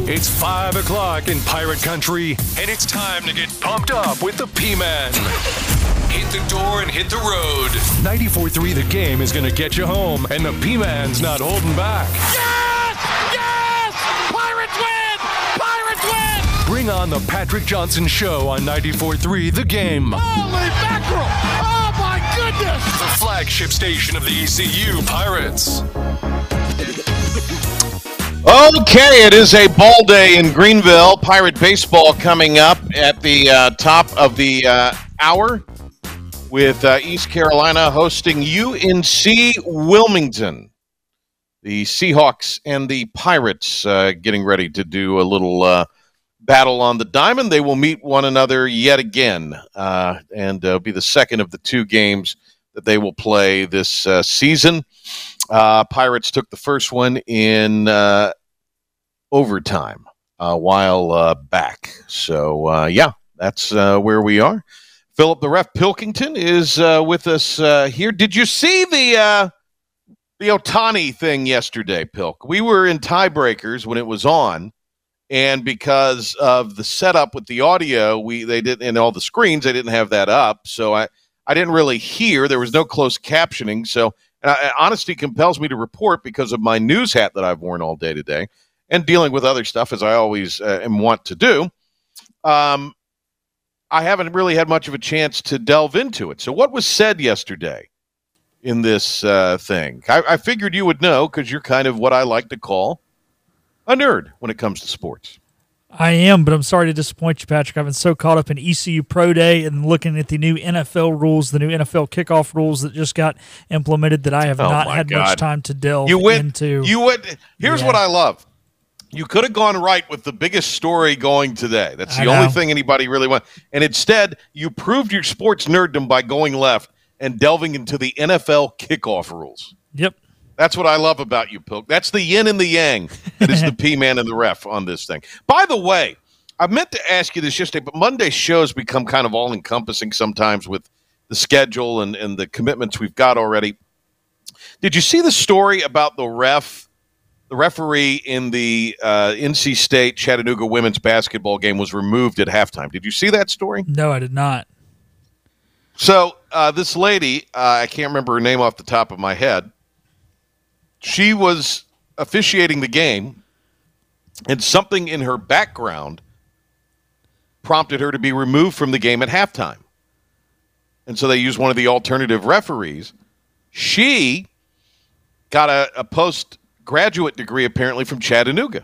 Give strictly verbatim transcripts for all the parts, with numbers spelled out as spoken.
It's five o'clock in Pirate Country, and it's time to get pumped up with the P-Man. Hit the door and hit the road. ninety-four three The Game is going to get you home, and the P-Man's not holding back. Yes! Yes! Pirates win! Pirates win! Bring on the Patrick Johnson Show on ninety-four three The Game. Holy mackerel! Oh, my goodness! The flagship station of the E C U Pirates. Okay, it is a ball day in Greenville. Pirate baseball coming up at the uh, top of the uh, hour with uh, East Carolina hosting U N C Wilmington. The Seahawks and the Pirates uh, getting ready to do a little uh, battle on the diamond. They will meet one another yet again, uh, and uh, be the second of the two games that they will play this uh, season. Uh, Pirates took the first one in uh, overtime a while uh, back. So, uh, yeah, that's uh, where we are. Philip the Ref Pilkington is uh, with us uh, here. Did you see the uh, the Ohtani thing yesterday, Pilk? We were in tiebreakers when it was on, and because of the setup with the audio, we they didn't, and all the screens, they didn't have that up. So I, I didn't really hear. There was no closed captioning. So and I, honesty compels me to report because of my news hat that I've worn all day today and dealing with other stuff as I always uh, am want to do. Um, I haven't really had much of a chance to delve into it. So what was said yesterday in this uh, thing? I, I figured you would know because you're kind of what I like to call a nerd when it comes to sports. I am, but I'm sorry to disappoint you, Patrick. I've been so caught up in E C U Pro Day and looking at the new N F L rules, the new N F L kickoff rules that just got implemented that I have oh not had God. much time to delve you went, into. You went, here's yeah. what I love. You could have gone right with the biggest story going today. That's the I only know. thing anybody really wants. And instead, you proved your sports nerddom by going left and delving into the N F L kickoff rules. Yep. That's what I love about you, Pilk. That's the yin and the yang that is the P-Man and the ref on this thing. By the way, I meant to ask you this yesterday, but Monday's shows become kind of all-encompassing sometimes with the schedule and, and the commitments we've got already. Did you see the story about the ref, the referee in the uh, N C State Chattanooga women's basketball game was removed at halftime? Did you see that story? No, I did not. So uh, this lady, uh, I can't remember her name off the top of my head, she was officiating the game, and something in her background prompted her to be removed from the game at halftime. And so they used one of the alternative referees. She got a, a postgraduate degree, apparently, from Chattanooga.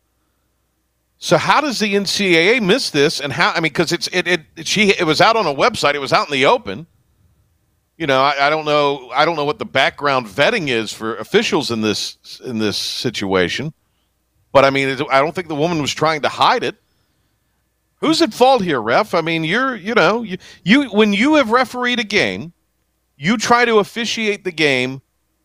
So how does the N C double A miss this? And how? I mean, because it's it, it she it was out on a website. It was out in the open. You know, I, I don't know. I don't know what the background vetting is for officials in this in this situation. But I mean, I don't think the woman was trying to hide it. Who's at fault here, ref? I mean, you're, you know, you, you when you have refereed a game, you try to officiate the game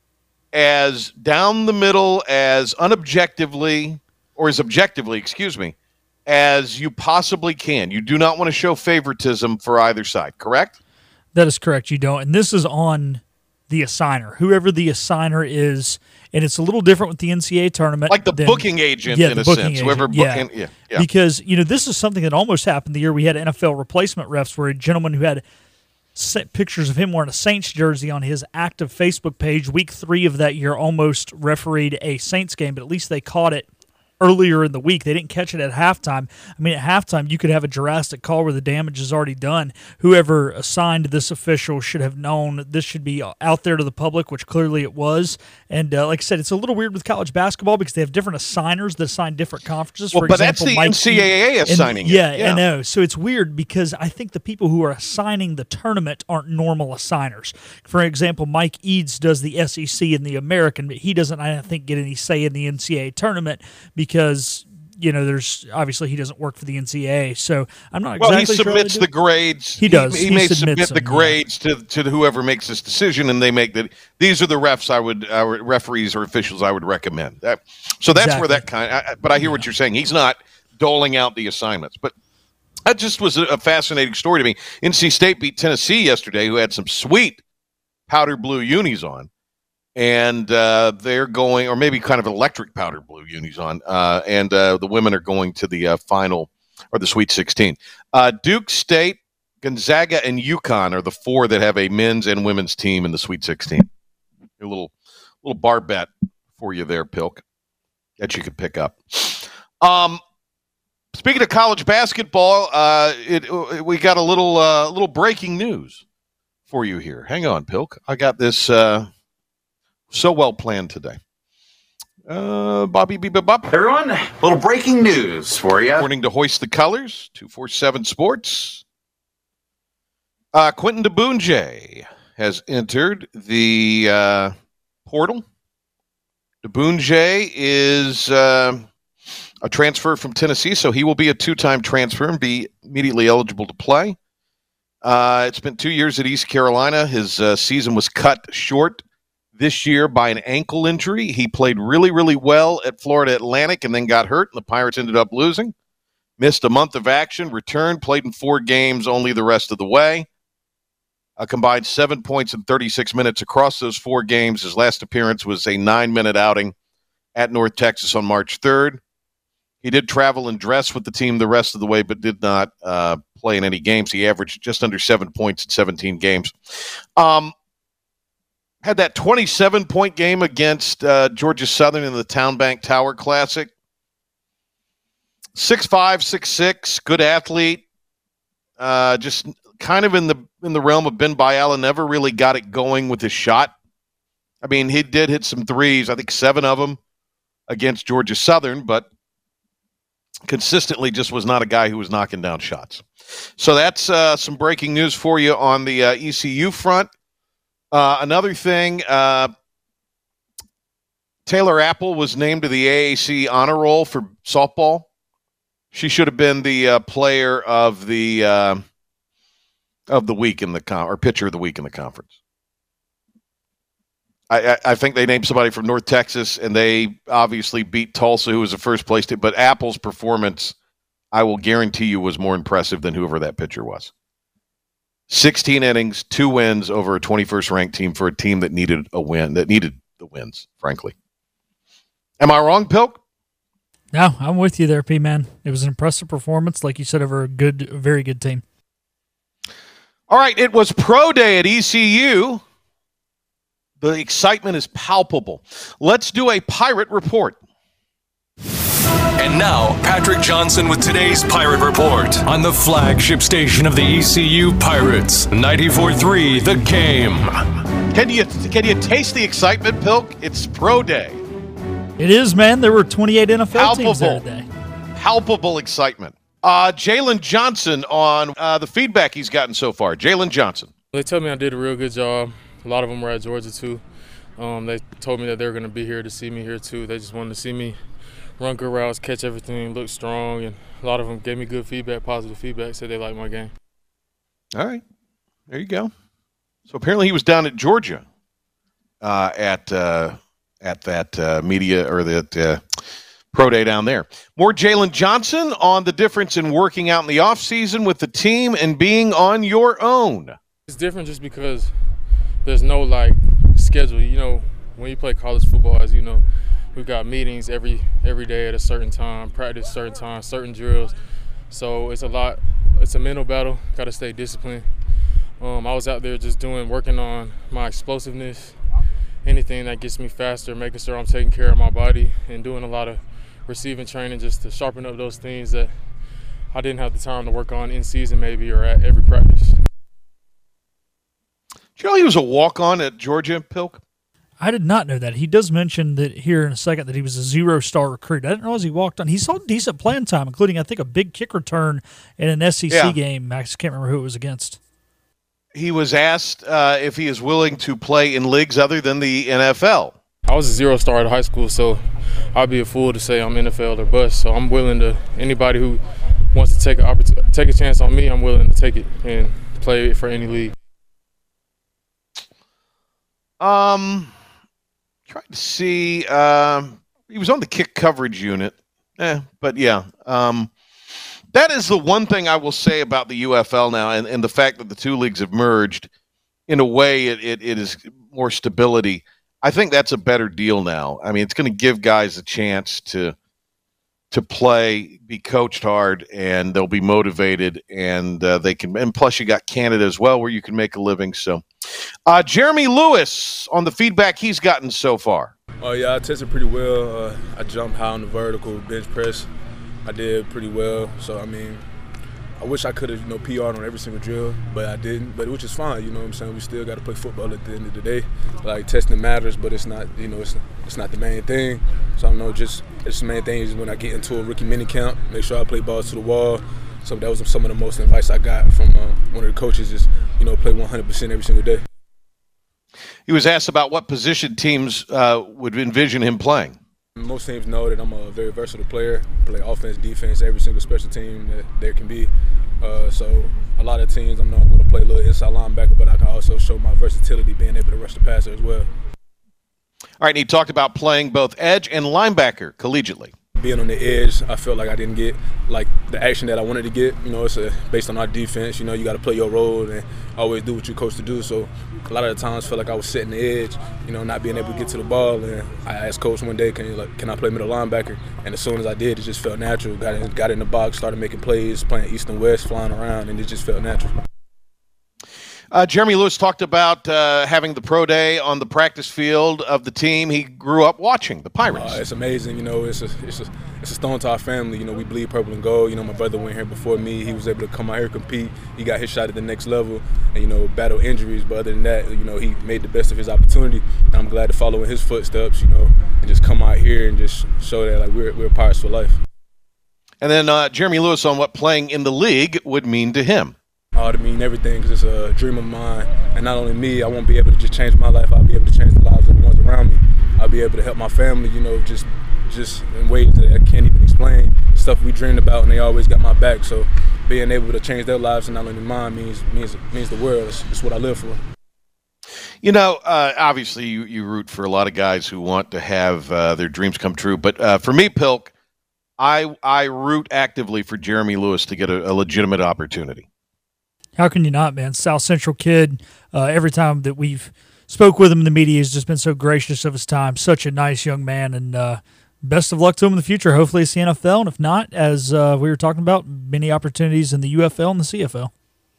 as down the middle, as unobjectively, or as objectively, excuse me, as you possibly can. You do not want to show favoritism for either side, correct? That is correct. You don't. And this is on the assigner, whoever the assigner is. And it's a little different with the N C double A tournament. Like the than, booking agent, yeah, in the a booking sense. agent. Whoever yeah. booking, yeah, yeah. Because, you know, this is something that almost happened the year we had N F L replacement refs where a gentleman who had pictures of him wearing a Saints jersey on his active Facebook page week three of that year almost refereed a Saints game, but at least they caught it earlier in the week. They didn't catch it at halftime. I mean, at halftime, you could have a drastic call where the damage is already done. Whoever assigned this official should have known this should be out there to the public, which clearly it was. And uh, like I said, it's a little weird with college basketball because they have different assigners that assign different conferences. Well, For but example, that's the Mike N C double A and, assigning yeah, it. Yeah, I know. So it's weird because I think the people who are assigning the tournament aren't normal assigners. For example, Mike Eads does the S E C and the American, but he doesn't, I don't think, get any say in the N C double A tournament because, you know, there's obviously he doesn't work for the N C double A, so I'm not well, exactly he sure. submits the grades. He does. He, he, He may submits submit the them, grades to to whoever makes this decision, and they make that. These are the refs I would, uh, referees or officials I would recommend. That, so that's Exactly. where that kind. I, but I hear what you're saying. He's not doling out the assignments, but that just was a, a fascinating story to me. N C State beat Tennessee yesterday, who had some sweet powder blue unis on. and uh, they're going, or maybe kind of electric powder blue unis on, uh, and uh, the women are going to the uh, final or the Sweet sixteen. Uh, Duke State, Gonzaga, and UConn are the four that have a men's and women's team in the Sweet sixteen. A little little bar bet for you there, Pilk, that you could pick up. Um, speaking of college basketball, uh, it, it, we got a little uh, little breaking news for you here. Hang on, Pilk. I got this uh, so well planned today. Uh, Bobby Bebop. Everyone, a little breaking news for you. According to Hoist the Colors, two forty-seven Sports, uh, Quentin DeBoonjay has entered the uh, portal. DeBoonjay is uh, a transfer from Tennessee, so he will be a two-time transfer and be immediately eligible to play. Uh, it's been two years at East Carolina. His uh, season was cut short this year by an ankle injury. He played really, really well at Florida Atlantic and then got hurt, and the Pirates ended up losing. Missed a month of action, returned, played in four games only the rest of the way. A combined seven points in thirty-six minutes across those four games. His last appearance was a nine-minute outing at North Texas on March third. He did travel and dress with the team the rest of the way, but did not uh, play in any games. He averaged just under seven points in seventeen games. Um, had that twenty-seven point game against uh, Georgia Southern in the Town Bank Tower Classic. six five, six six, good athlete. Uh, just kind of in the in the realm of Ben Biala, never really got it going with his shot. I mean, he did hit some threes, I think seven of them against Georgia Southern, but consistently just was not a guy who was knocking down shots. So that's uh, some breaking news for you on the uh, E C U front. Uh, another thing, uh, Taylor Apple was named to the A A C honor roll for softball. She should have been the uh, player of the uh, of the week in the con- or pitcher of the week in the conference. I, I, I think they named somebody from North Texas, and they obviously beat Tulsa, who was the first place to. But Apple's performance, I will guarantee you, was more impressive than whoever that pitcher was. sixteen innings, two wins over a twenty-first ranked team for a team that needed a win, that needed the wins, frankly. Am I wrong, Pilk? No, I'm with you there, P-Man. It was an impressive performance, like you said, over a good, very good team. All right, it was pro day at E C U. The excitement is palpable. Let's do a Pirate Report. And now, Patrick Johnson with today's Pirate Report on the flagship station of the E C U Pirates, ninety-four point three The Game. Can you can you taste the excitement, Pilk? It's pro day. It is, man. There were twenty-eight N F L Palpable. teams there today. Palpable excitement. Uh, Jalen Johnson on uh, the feedback he's gotten so far. Jalen Johnson. They told me I did a real good job. A lot of them were at Georgia, too. Um, they told me that they were going to be here to see me here, too. They just wanted to see me run good routes, catch everything, look strong. And a lot of them gave me good feedback, positive feedback, said they liked my game. All right. There you go. So apparently he was down at Georgia uh, at uh, at that uh, media or that uh, pro day down there. More Jalen Johnson on the difference in working out in the offseason with the team and being on your own. It's different just because there's no, like, schedule. You know, when you play college football, as you know, we've got meetings every every day at a certain time, practice certain time, certain drills. So it's a lot. It's a mental battle. Got to stay disciplined. Um, I was out there just doing, working on my explosiveness, anything that gets me faster, making sure I'm taking care of my body, and doing a lot of receiving training just to sharpen up those things that I didn't have the time to work on in season maybe or at every practice. Did you know he was a walk-on at Georgia, Pilk? I did not know that. He does mention that here in a second that he was a zero-star recruit. I didn't realize he walked on. He saw decent playing time, including, I think, a big kick return in an S E C yeah. game. Max can't remember who it was against. He was asked uh, if he is willing to play in leagues other than the N F L. I was a zero-star at high school, so I'd be a fool to say I'm N F L or bust. So I'm willing to – anybody who wants to take a, oppor- take a chance on me, I'm willing to take it and play it for any league. Um, trying to see. Um, he was on the kick coverage unit. Eh, but yeah. Um, that is the one thing I will say about the U F L now, and, and the fact that the two leagues have merged. In a way, it, it, it is more stability. I think that's a better deal now. I mean, it's going to give guys a chance to to play, be coached hard, and they'll be motivated, and uh, they can. And plus, you got Canada as well, where you can make a living. So, uh, Jeremy Lewis on the feedback he's gotten so far. Oh yeah, I tested pretty well. Uh, I jumped high on the vertical bench press. I did pretty well. So I mean, I wish I could have, you know, P R'd on every single drill, but I didn't. But which is fine, you know what I'm saying? We still got to play football at the end of the day. Like, testing matters, but it's not, you know, it's it's not the main thing. So I know just it's the main thing is when I get into a rookie mini camp, make sure I play balls to the wall. So that was some of the most advice I got from uh, one of the coaches is, you know, play one hundred percent every single day. He was asked about what position teams uh, would envision him playing. Most teams know that I'm a very versatile player. Play offense, defense, every single special team that there can be. Uh, so a lot of teams, I know I'm going to play a little inside linebacker, but I can also show my versatility being able to rush the passer as well. All right, and he talked about playing both edge and linebacker collegially. Being on the edge, I felt like I didn't get like the action that I wanted to get. You know, it's a, based on our defense. You know, you got to play your role and always do what you're coached to do. So a lot of the times, I felt like I was sitting the edge. You know, not being able to get to the ball. And I asked coach one day, "Can you like, can I play middle linebacker?" And as soon as I did, it just felt natural. Got in, got in the box, started making plays, playing east and west, flying around, and it just felt natural. Uh, Jeremy Lewis talked about uh, having the pro day on the practice field of the team he grew up watching, the Pirates. Uh, it's amazing, you know. It's a, it's a, it's a stone to our family. You know, we bleed purple and gold. You know, my brother went here before me. He was able to come out here compete. He got his shot at the next level, and you know, battle injuries. But other than that, you know, he made the best of his opportunity. And I'm glad to follow in his footsteps. You know, and just come out here and just show that like we're we're Pirates for life. And then uh, Jeremy Lewis on what playing in the league would mean to him. Oh, to mean everything, because it's a dream of mine. And not only me, I won't be able to just change my life, I'll be able to change the lives of the ones around me. I'll be able to help my family, you know, just just in ways that I can't even explain. Stuff we dreamed about, and they always got my back. So being able to change their lives and not only mine means means means the world. It's, it's what I live for. You know, uh, obviously you, you root for a lot of guys who want to have uh, their dreams come true. But uh, for me, Pilk, I, I root actively for Jeremy Lewis to get a, a legitimate opportunity. How can you not, man? South Central kid. Uh, every time that we've spoke with him in the media, he's just been so gracious of his time. Such a nice young man, and uh, best of luck to him in the future. Hopefully it's the N F L, and if not, as uh, we were talking about, many opportunities in the U F L and the C F L.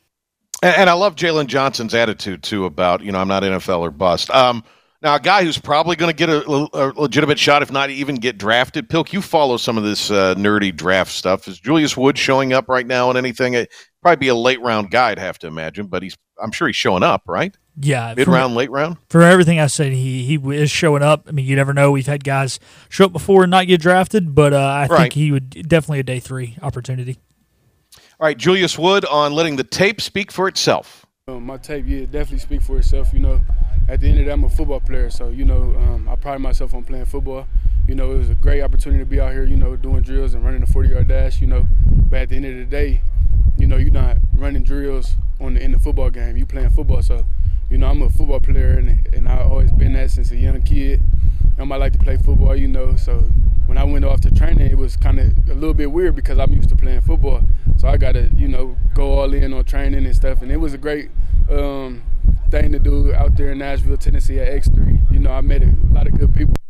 And, and I love Jalen Johnson's attitude, too, about, you know, I'm not N F L or bust. Um, now, a guy who's probably going to get a, a legitimate shot, if not even get drafted. Pilk, you follow some of this uh, nerdy draft stuff. Is Julius Wood showing up right now and anything? It, probably be a late round guy, I'd have to imagine, but he's I'm sure he's showing up, right? Yeah. Mid round, late round? For everything I said, he he is showing up. I mean, you never know. We've had guys show up before and not get drafted, but uh, I right. think he would definitely a day three opportunity. All right, Julius Wood on letting the tape speak for itself. Um, my tape, yeah, definitely speak for itself. You know, at the end of the day, I'm a football player, so, you know, um, I pride myself on playing football. You know, it was a great opportunity to be out here, you know, doing drills and running a forty-yard dash, you know. But at the end of the day, you know, you're not running drills on the, in the football game. You playing football, so, you know, I'm a football player, and, and I've always been that since a young kid. Um, I like to play football, you know, so when I went off to training, it was kind of a little bit weird because I'm used to playing football. So I got to, you know, go all in on training and stuff, and it was a great um, thing to do out there in Nashville, Tennessee at X three. You know, I met a lot of good people.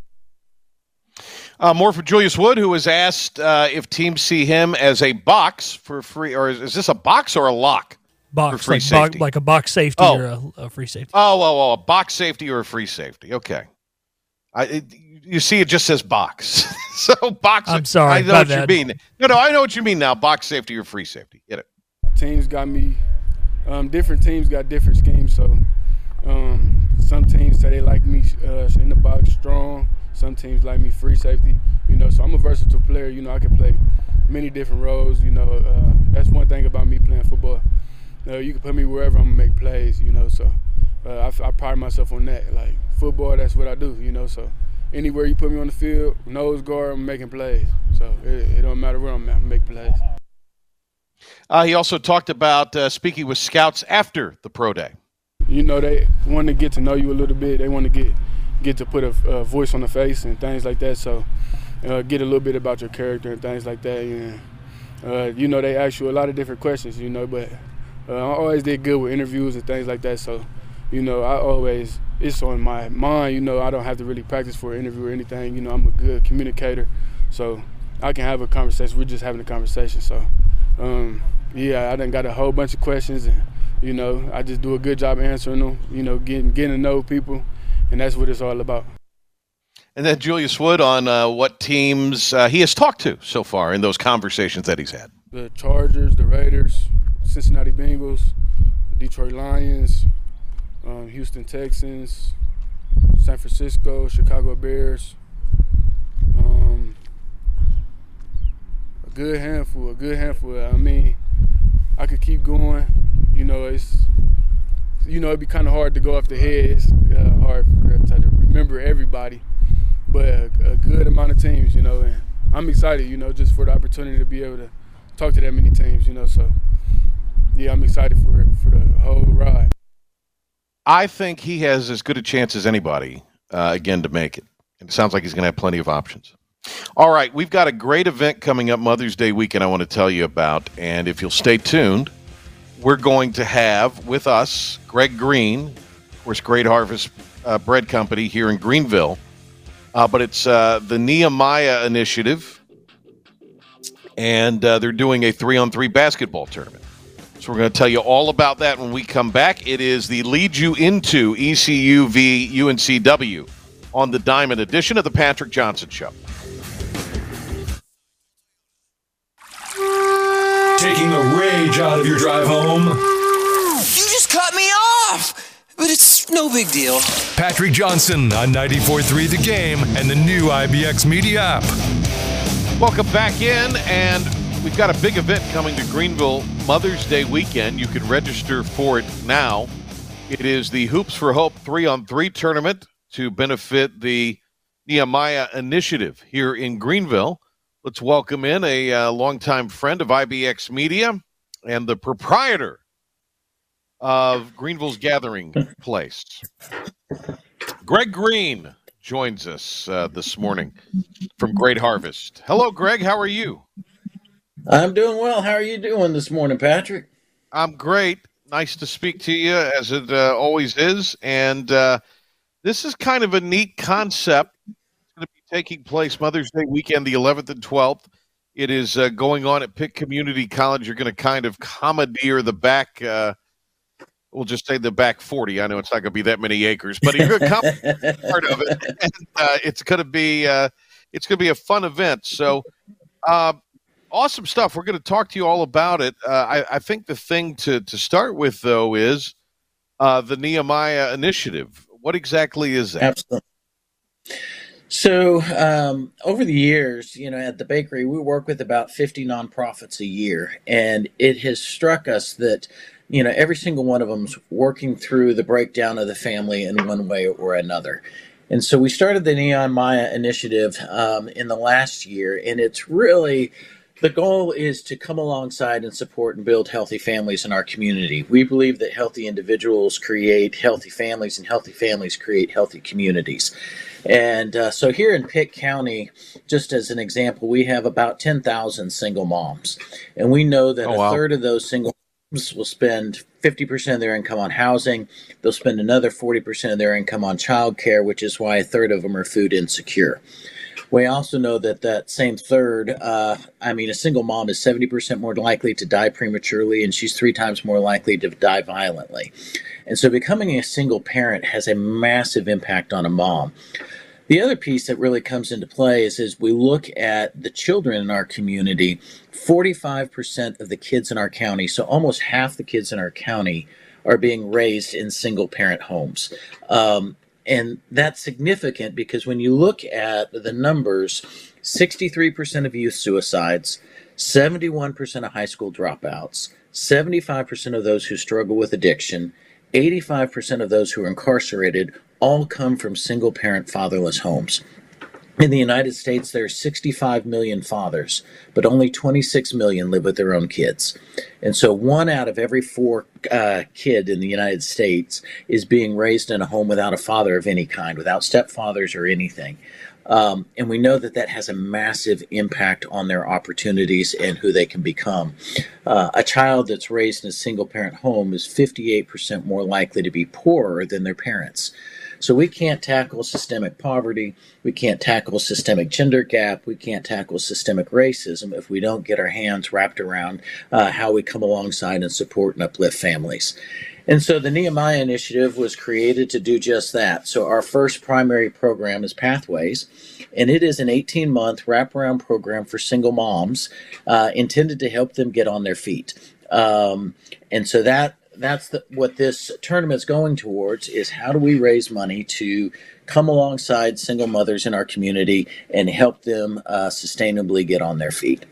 Uh, more for Julius Wood, who was asked uh, if teams see him as a box for free, or is, is this a box or a lock? Box, for free like, safety? Bo- like a box safety oh. or a, a free safety. Oh, oh, oh, a box safety or a free safety. Okay. I, it, you see, it just says box. So box. I'm sorry. I know what bad. you mean. No, no, I know what you mean now. Box safety or free safety. Get it. Teams got me. Um, different teams got different schemes. So um, some teams say they like me uh, in the box strong. Some teams like me free safety. You know, so I'm a versatile player. You know, I can play many different roles. You know, uh, that's one thing about me playing football. Uh, you can put me wherever I'm gonna make plays. You know, so uh, I, I pride myself on that. Like football, that's what I do. You know, so anywhere you put me on the field, nose guard, I'm making plays. So it, it don't matter where I'm at, I'm making plays. Uh, he also talked about uh, speaking with scouts after the pro day. You know, they want to get to know you a little bit. They want to get get to put a, a voice on the face and things like that. So uh, get a little bit about your character and things like that. And uh, you know, they ask you a lot of different questions. You know, but uh, I always did good with interviews and things like that. So you know, I always it's on my mind. You know, I don't have to really practice for an interview or anything. You know, I'm a good communicator, so I can have a conversation. We're just having a conversation. So, um, yeah, I done got a whole bunch of questions, and you know, I just do a good job answering them. You know, getting getting to know people, and that's what it's all about. And then Julius Wood on uh, what teams uh, he has talked to so far in those conversations that he's had. The Chargers, the Raiders, Cincinnati Bengals, Detroit Lions, um, Houston Texans, San Francisco, Chicago Bears. Um, a good handful, a good handful. I mean, I could keep going. You know, it's you know it'd be kind of hard to go off the head. It's uh, hard for to remember everybody. But a, a good amount of teams, you know, and I'm excited, you know, just for the opportunity to be able to talk to that many teams, you know. So, yeah, I'm excited for for the whole ride. I think he has as good a chance as anybody, uh, again, to make it. And it sounds like he's going to have plenty of options. All right, we've got a great event coming up Mother's Day weekend I want to tell you about. And if you'll stay tuned, we're going to have with us Greg Green, of course, Great Harvest uh, Bread Company here in Greenville. Uh, but it's uh, the Nehemiah Initiative, and uh, they're doing a three-on-three basketball tournament. So we're going to tell you all about that when we come back. It is the Lead You Into E C U v U N C W on the Diamond edition of the Patrick Johnson Show. Taking the rage out of your drive home. You just cut me off! But it's no big deal. Patrick Johnson on ninety-four point three The Game and the new I B X Media app. Welcome back in, and we've got a big event coming to Greenville Mother's Day weekend. You can register for it now. It is the Hoops for Hope three-on-three tournament to benefit the Nehemiah Initiative here in Greenville. Let's welcome in a uh, longtime friend of I B X Media and the proprietor of Greenville's Gathering Place. Greg Green joins us uh, this morning from Great Harvest. Hello, Greg. How are you? I'm doing well. How are you doing this morning, Patrick? I'm great. Nice to speak to you, as it uh, always is. And uh, this is kind of a neat concept. It's going to be taking place Mother's Day weekend, the eleventh and twelfth. It is uh, going on at Pitt Community College. You're going to kind of commandeer the back uh We'll just say the back forty. I know it's not going to be that many acres, but you're going to come part of it. And, uh, it's going to be uh, it's going to be a fun event. So, uh, awesome stuff. We're going to talk to you all about it. Uh, I, I think the thing to to start with, though, is uh, the Nehemiah Initiative. What exactly is that? Absolutely. So, um, over the years, you know, at the bakery, we work with about fifty nonprofits a year, and it has struck us that you know, every single one of them's working through the breakdown of the family in one way or another. And so we started the Nehemiah Initiative um, in the last year, and it's really, the goal is to come alongside and support and build healthy families in our community. We believe that healthy individuals create healthy families, and healthy families create healthy communities. And uh, so here in Pitt County, just as an example, we have about ten thousand single moms. And we know that oh, a wow. third of those single will spend fifty percent of their income on housing. They'll spend another forty percent of their income on childcare, which is why a third of them are food insecure. We also know that that same third, uh, I mean, a single mom is seventy percent more likely to die prematurely, and she's three times more likely to die violently. And so becoming a single parent has a massive impact on a mom. The other piece that really comes into play is as we look at the children in our community, forty-five percent of the kids in our county, so almost half the kids in our county, are being raised in single-parent homes. Um, and that's significant because when you look at the numbers, sixty-three percent of youth suicides, seventy-one percent of high school dropouts, seventy-five percent of those who struggle with addiction, eighty-five percent of those who are incarcerated all come from single-parent fatherless homes. In the United States, there are sixty-five million fathers, but only twenty-six million live with their own kids. And so one out of every four uh, kid in the United States is being raised in a home without a father of any kind, without stepfathers or anything. Um, and we know that that has a massive impact on their opportunities and who they can become. Uh, a child that's raised in a single-parent home is fifty-eight percent more likely to be poorer than their parents. So we can't tackle systemic poverty. We can't tackle systemic gender gap. We can't tackle systemic racism if we don't get our hands wrapped around uh, how we come alongside and support and uplift families. And so the Nehemiah Initiative was created to do just that. So our first primary program is Pathways, and it is an eighteen-month wraparound program for single moms uh, intended to help them get on their feet. Um, and so that that's the, what this tournament's going towards, is how do we raise money to come alongside single mothers in our community and help them uh, sustainably get on their feet.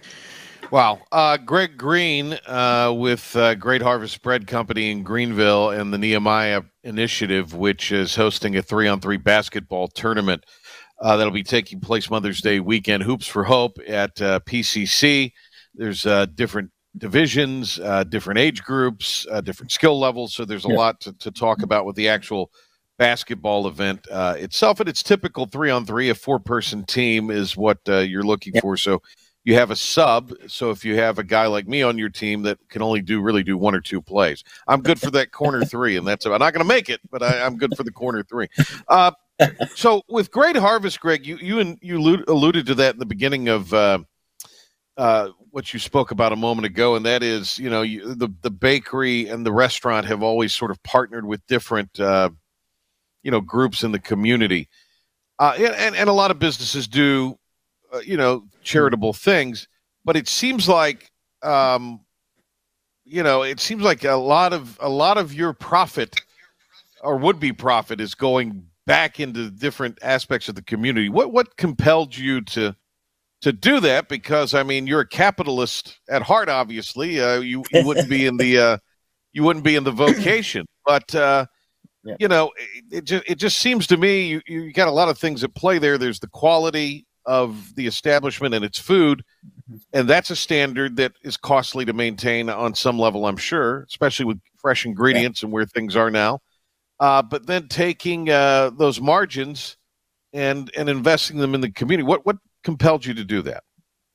Wow. Uh, Greg Green uh, with uh, Great Harvest Bread Company in Greenville and the Nehemiah Initiative, which is hosting a three-on-three basketball tournament uh, that'll be taking place Mother's Day weekend. Hoops for Hope at uh, P C C. There's uh, different divisions, uh, different age groups, uh, different skill levels, so there's a yeah. lot to, to talk about with the actual basketball event uh, itself. And it's typical three-on-three. A four-person team is what uh, you're looking yeah. for, so you have a sub, so if you have a guy like me on your team that can only do really do one or two plays, I'm good for that corner three, and that's I'm not going to make it, but I, I'm good for the corner three. Uh, so with Great Harvest, Greg, you you and you alluded to that in the beginning of uh, uh, what you spoke about a moment ago, and that is, you know, you, the the bakery and the restaurant have always sort of partnered with different, uh, you know, groups in the community, uh, and and a lot of businesses do. Uh, you know, charitable things, but it seems like, um, you know, it seems like a lot of a lot of your profit or would-be profit is going back into different aspects of the community. What what compelled you to to do that? Because I mean, you're a capitalist at heart. Obviously, uh, you you wouldn't be in the uh, you wouldn't be in the vocation, but uh, yeah. you know, it, it just it just seems to me you you got a lot of things at play there. There's the quality of the establishment and its food, and that's a standard that is costly to maintain on some level, I'm sure, especially with fresh ingredients yeah. and where things are now. Uh, but then taking uh, those margins and and investing them in the community. What what compelled you to do that?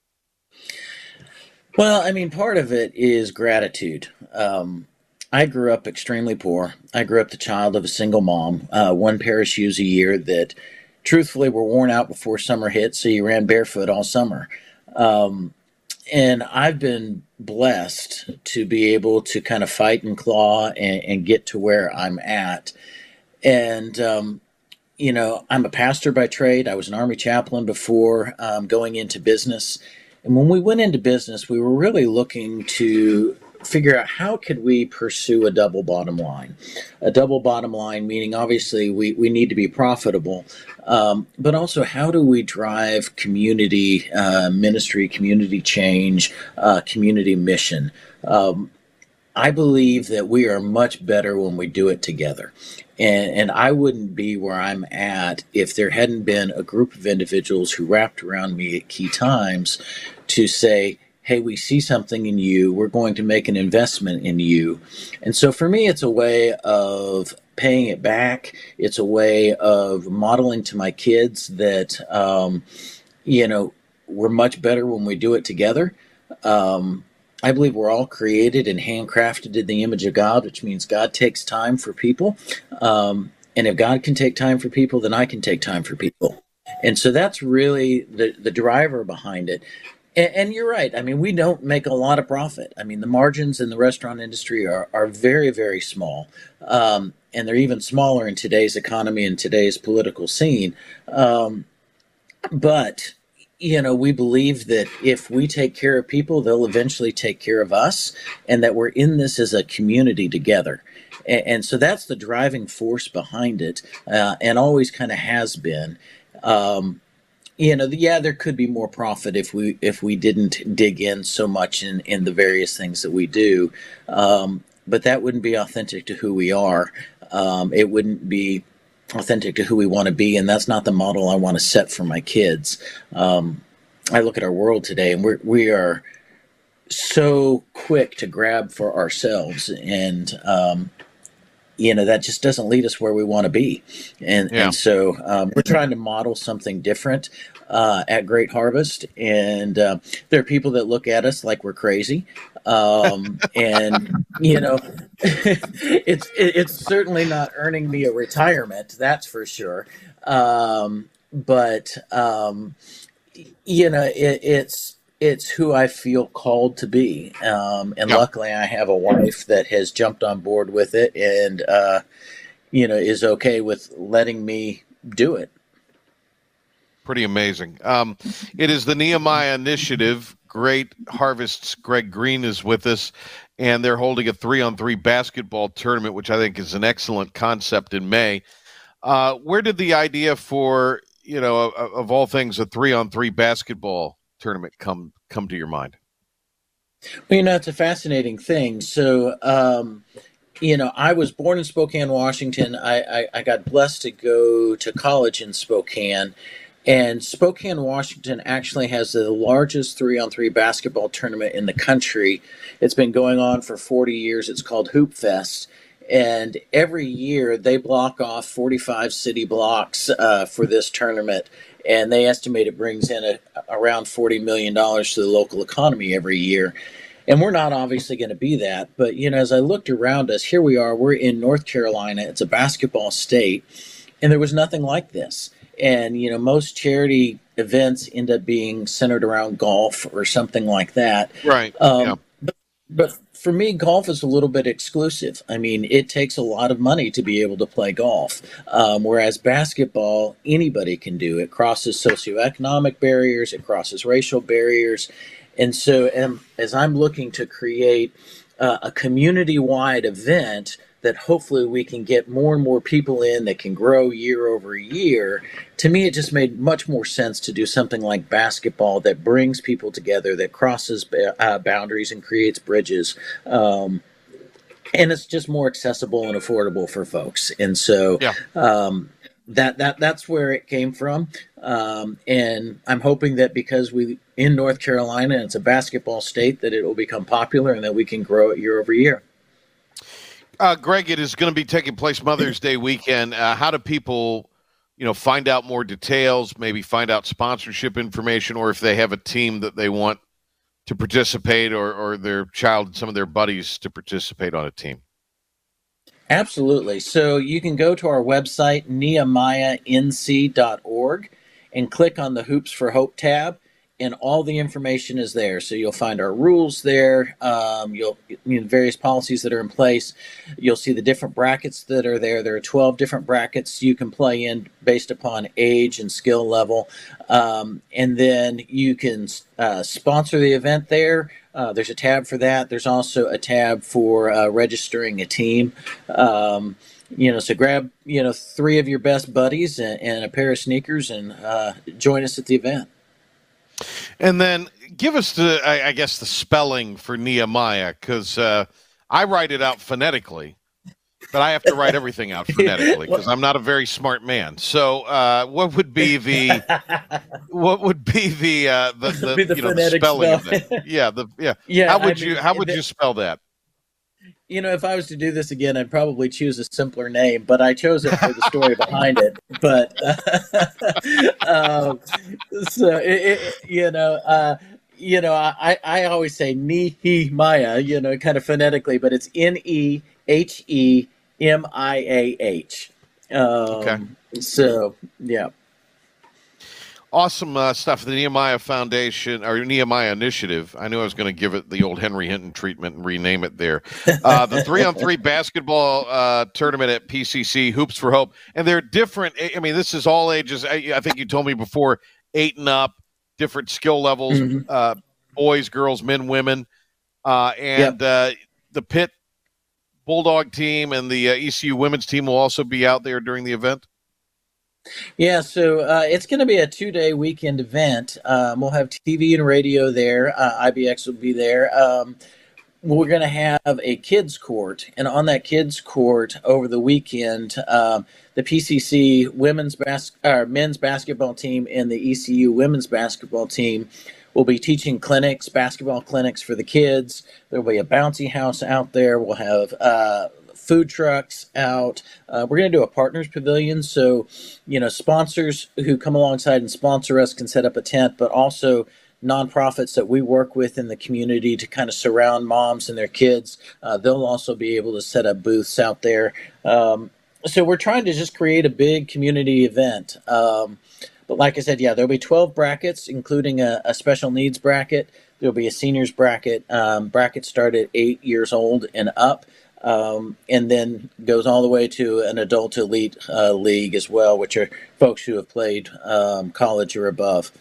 Well, I mean, part of it is gratitude. Um, I grew up extremely poor. I grew up the child of a single mom, uh, one pair of shoes a year that truthfully were worn out before summer hit, so you ran barefoot all summer. Um, and I've been blessed to be able to kind of fight and claw and, and get to where I'm at. And, um, you know, I'm a pastor by trade. I was an Army chaplain before um, going into business. And when we went into business, we were really looking to figure out how could we pursue a double bottom line. A double bottom line meaning obviously we, we need to be profitable, um, but also how do we drive community uh, ministry, community change, uh, community mission. Um, I believe that we are much better when we do it together. And, and I wouldn't be where I'm at if there hadn't been a group of individuals who wrapped around me at key times to say, hey, we see something in you, we're going to make an investment in you. And so for me, it's a way of paying it back. It's a way of modeling to my kids that, um, you know, we're much better when we do it together. Um, I believe we're all created and handcrafted in the image of God, which means God takes time for people. Um, and if God can take time for people, then I can take time for people. And so that's really the, the driver behind it. And, and you're right. I mean, we don't make a lot of profit. I mean, the margins in the restaurant industry are, are very, very small. Um, and they're even smaller in today's economy and today's political scene. Um, but, you know, we believe that if we take care of people, they'll eventually take care of us, and that we're in this as a community together. And, and so that's the driving force behind it, uh, and always kind of has been. Um, You know, yeah, there could be more profit if we if we didn't dig in so much in, in the various things that we do, um, but that wouldn't be authentic to who we are. Um, it wouldn't be authentic to who we want to be, and that's not the model I want to set for my kids. Um, I look at our world today, and we're we are so quick to grab for ourselves, and um, you know, that just doesn't lead us where we want to be. And yeah. and so um, we're trying to model something different uh, at Great Harvest. And uh, there are people that look at us like we're crazy. Um, and, you know, it's, it, it's certainly not earning me a retirement, that's for sure. Um, but, um, you know, it, it's, it's who I feel called to be. Um, and Yep. luckily I have a wife that has jumped on board with it and, uh, you know, is okay with letting me do it. Pretty amazing. Um, it is the Nehemiah Initiative. Great Harvests. Greg Green is with us, and they're holding a three-on-three basketball tournament, which I think is an excellent concept in May. Uh, where did the idea for, you know, of, of all things, a three-on-three basketball tournament come come to your mind? Well, you know, it's a fascinating thing. So, um, you know, I was born in Spokane, Washington. I, I, I got blessed to go to college in Spokane. And Spokane, Washington actually has the largest three-on-three basketball tournament in the country. It's been going on for forty years. It's called Hoop Fest. And every year they block off forty-five city blocks uh, for this tournament. And they estimate it brings in a, around forty million dollars to the local economy every year. And we're not obviously going to be that. But, you know, as I looked around us, here we are. We're in North Carolina. It's a basketball state. And there was nothing like this. And, you know, most charity events end up being centered around golf or something like that. Right. Um, yeah. but, but for me, golf is a little bit exclusive. I mean, it takes a lot of money to be able to play golf. Um, whereas basketball, anybody can do. It crosses socioeconomic barriers. It crosses racial barriers. And so um, as I'm looking to create uh, a community-wide event that hopefully we can get more and more people in that can grow year over year, to me it just made much more sense to do something like basketball that brings people together, that crosses uh, boundaries and creates bridges. Um, and it's just more accessible and affordable for folks. And so Yeah. um, that that that's where it came from. Um, and I'm hoping that because we in North Carolina, and it's a basketball state, that it will become popular and that we can grow it year over year. Uh, Greg, it is going to be taking place Mother's Day weekend. Uh, how do people, you know, find out more details, maybe find out sponsorship information, or if they have a team that they want to participate, or, or their child and some of their buddies to participate on a team? Absolutely. So you can go to our website, nehemiah n c dot org, and click on the Hoops for Hope tab, and all the information is there. So you'll find our rules there. Um, you'll you know, various policies that are in place. You'll see the different brackets that are there. There are twelve different brackets you can play in based upon age and skill level. Um, and then you can uh, sponsor the event there. Uh, there's a tab for that. There's also a tab for uh, registering a team. Um, you know, so grab, you know, three of your best buddies and, and a pair of sneakers and uh, join us at the event. And then give us the, I, I guess, the spelling for Nehemiah, because uh, I write it out phonetically, but I have to write everything out phonetically because I'm not a very smart man. So, uh, what would be the what would be the uh, the, the, Be the you know, the phonetic spelling spell. of that? Yeah, the yeah. Yeah, How would I you mean, How would the- you spell that? You know, if I was to do this again, I'd probably choose a simpler name, but I chose it for the story behind it. But, uh, um, so, it, it, you know, uh, you know, I, I always say Nehemiah, you know, kind of phonetically, but it's N E H E M I A H. Um, Okay. So, yeah. Awesome uh, stuff. The Nehemiah Foundation, or Nehemiah Initiative. I knew I was going to give it the old Henry Hinton treatment and rename it there. Uh, the three-on-three basketball uh, tournament at P C C, Hoops for Hope. And they're different. I mean, this is all ages. I, I think you told me before, eight and up, different skill levels, Mhm. uh, boys, girls, men, women. Uh, and uh, the Pitt Bulldog team and the uh, E C U women's team will also be out there during the event. Yeah, so uh, it's going to be a two-day weekend event. Um, we'll have T V and radio there. Uh, I B X will be there. Um, we're going to have a kids court, and on that kids court over the weekend, um, the P C C women's bas- or men's basketball team and the E C U women's basketball team will be teaching clinics, basketball clinics for the kids. There will be a bouncy house out there. We'll have uh, food trucks out. Uh, we're going to do a partners pavilion. So, you know, sponsors who come alongside and sponsor us can set up a tent, but also nonprofits that we work with in the community to kind of surround moms and their kids. Uh, they'll also be able to set up booths out there. Um, so we're trying to just create a big community event. Um, but like I said, yeah, there'll be twelve brackets, including a, a special needs bracket. There'll be a seniors bracket. Um, brackets start at eight years old and up. Um, and then goes all the way to an adult elite uh, league as well, which are folks who have played um, college or above.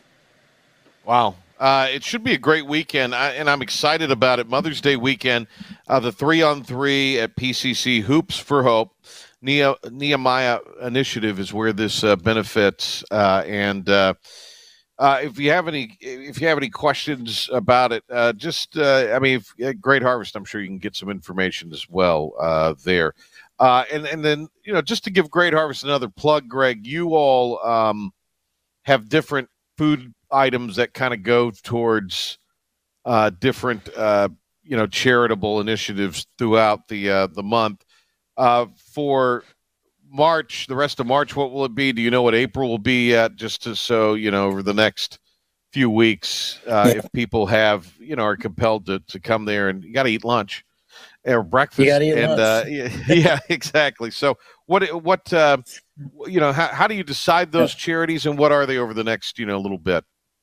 Wow. Uh, it should be a great weekend, I, and I'm excited about it. Mother's Day weekend, uh, the three-on-three at P C C Hoops for Hope. Ne- Nehemiah Initiative is where this uh, benefits, uh, and uh, Uh, if you have any, if you have any questions about it, uh, just, uh, I mean, if, uh, Great Harvest, I'm sure you can get some information as well uh, there. Uh, and, and then, you know, just to give Great Harvest another plug, Greg, you all um, have different food items that kind of go towards uh, different, uh, you know, charitable initiatives throughout the uh, the month. Uh, for March, the rest of March, what will it be? Do you know what April will be at? Just to, so, you know, over the next few weeks, uh, yeah. if people have, you know, are compelled to, to come there, and you got to eat lunch or breakfast. You got to eat and, lunch. Uh, yeah, yeah, exactly. So what, what, uh, you know, how, how do you decide those yeah. charities, and what are they over the next, you know, little bit?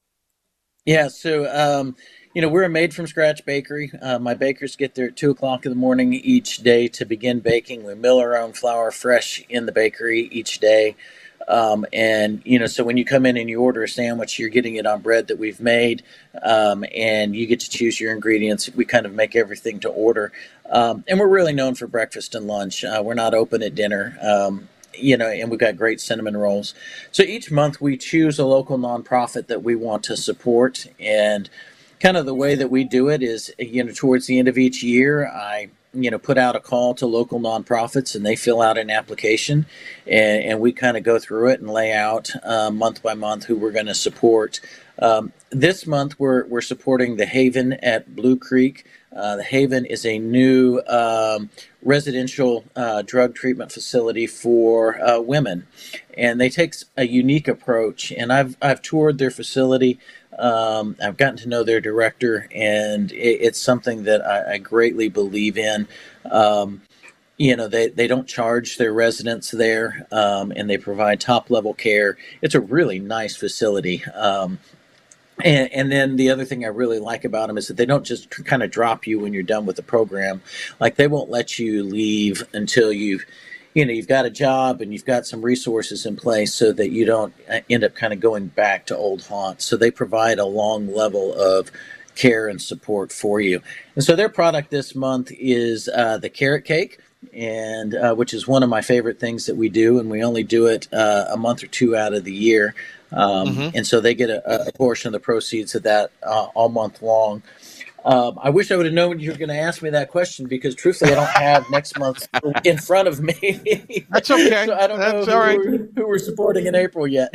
Yeah. So, um, you know, we're a made-from-scratch bakery. Uh, my bakers get there at two o'clock in the morning each day to begin baking. We mill our own flour fresh in the bakery each day. Um, and, you know, so when you come in and you order a sandwich, you're getting it on bread that we've made, um, and you get to choose your ingredients. We kind of make everything to order. Um, and we're really known for breakfast and lunch. Uh, we're not open at dinner. Um, you know, and we've got great cinnamon rolls. So each month we choose a local nonprofit that we want to support, and kind of the way that we do it is, you know, towards the end of each year, I, you know, put out a call to local nonprofits, and they fill out an application, and, and we kind of go through it and lay out uh, month by month who we're going to support. Um, this month, we're we're supporting the Haven at Blue Creek. Uh, the Haven is a new um, residential uh, drug treatment facility for uh, women, and they take a unique approach. And I've I've toured their facility. Um, I've gotten to know their director, and it, it's something that I, I greatly believe in. Um, you know, they, they don't charge their residents there, um, and they provide top-level care. It's a really nice facility. Um, and, and then the other thing I really like about them is that they don't just kind of drop you when you're done with the program. Like, they won't let you leave until you've you know, you've got a job and you've got some resources in place so that you don't end up kind of going back to old haunts. So they provide a long level of care and support for you. And so their product this month is uh, the carrot cake, and uh, which is one of my favorite things that we do, and we only do it uh, a month or two out of the year. Um, mm-hmm. And so they get a, a portion of the proceeds of that uh, all month long. Um, I wish I would have known you were going to ask me that question, because truthfully, I don't have next month in front of me. That's okay. So I don't That's know all who, right. we're, who we're supporting in April yet.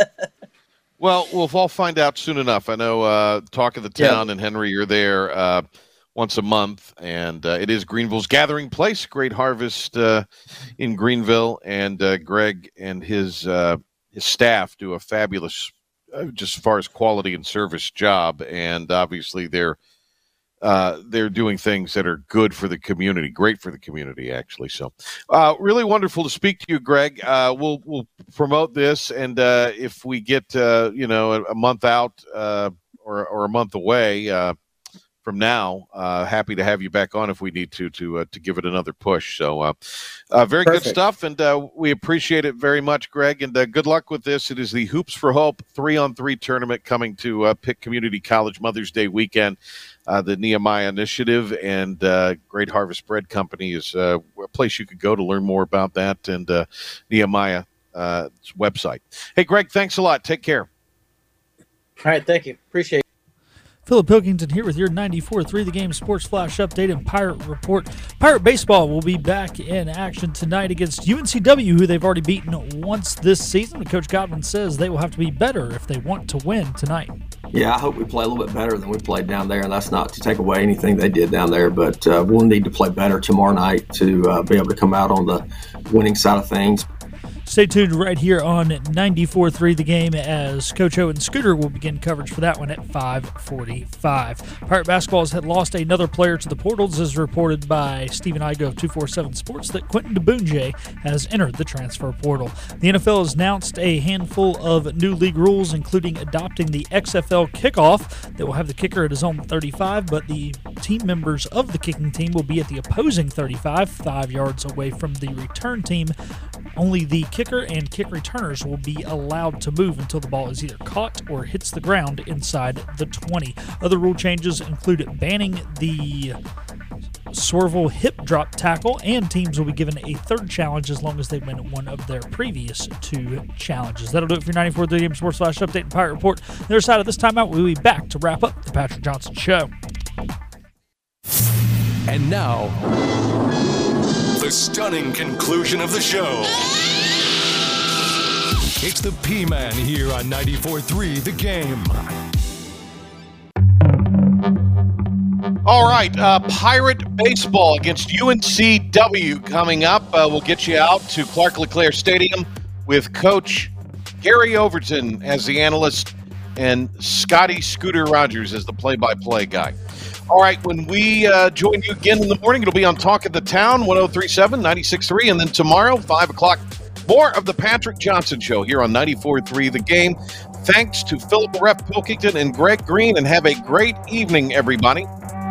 Well, we'll all find out soon enough. I know uh, Talk of the Town yeah. and Henry, you're there uh, once a month, and uh, it is Greenville's gathering place, Great Harvest uh, in Greenville, and uh, Greg and his, uh, his staff do a fabulous, uh, just as far as quality and service job, and obviously they're Uh, they're doing things that are good for the community, great for the community, actually. So, uh, really wonderful to speak to you, Greg. Uh, we'll we'll promote this, and uh, if we get uh, you know a, a month out uh, or or a month away uh, from now, uh, happy to have you back on if we need to to uh, to give it another push. So, uh, uh, very Perfect. Good stuff, and uh, we appreciate it very much, Greg. And uh, good luck with this. It is the Hoops for Hope three on three tournament coming to uh, Pitt Community College Mother's Day weekend. Uh, the Nehemiah Initiative and uh, Great Harvest Bread Company is uh, a place you could go to learn more about that, and uh, Nehemiah's uh, website. Hey, Greg, thanks a lot. Take care. All right, thank you. Appreciate it. Philip Pilkington here with your ninety-four three The Game Sports Flash Update and Pirate Report. Pirate Baseball will be back in action tonight against U N C W, who they've already beaten once this season. Coach Godwin says they will have to be better if they want to win tonight. Yeah, I hope we play a little bit better than we played down there, and that's not to take away anything they did down there, but uh, we'll need to play better tomorrow night to uh, be able to come out on the winning side of things. Stay tuned right here on ninety-four point three The Game as Coach O and Scooter will begin coverage for that one at five forty-five. Pirate basketball has had lost another player to the portals, as reported by Stephen Igo of two forty-seven Sports, that Quentin DeBunje has entered the transfer portal. The N F L has announced a handful of new league rules, including adopting the X F L kickoff that will have the kicker at his own thirty-five, but the team members of the kicking team will be at the opposing thirty-five, five yards away from the return team. Only the kicker and kick returners will be allowed to move until the ball is either caught or hits the ground inside the twenty. Other rule changes include banning the swerval hip drop tackle, and teams will be given a third challenge as long as they win one of their previous two challenges. That'll do it for your ninety-four point three Game Sports Flash Update and Pirate Report. On the other side of this timeout, we'll be back to wrap up the Patrick Johnson Show. And now, the stunning conclusion of the show. It's the P-Man here on ninety-four point three The Game. All right, uh, Pirate baseball against U N C W coming up. Uh, we'll get you out to Clark LeClaire Stadium with Coach Gary Overton as the analyst and Scotty Scooter Rogers as the play-by-play guy. All right, when we uh, join you again in the morning, it'll be on Talk of the Town, one oh three point seven, ninety-six point three, and then tomorrow, five o'clock, more of the Patrick Johnson Show here on ninety-four point three The Game. Thanks to Philip Ref Pilkington and Greg Green, and have a great evening, everybody.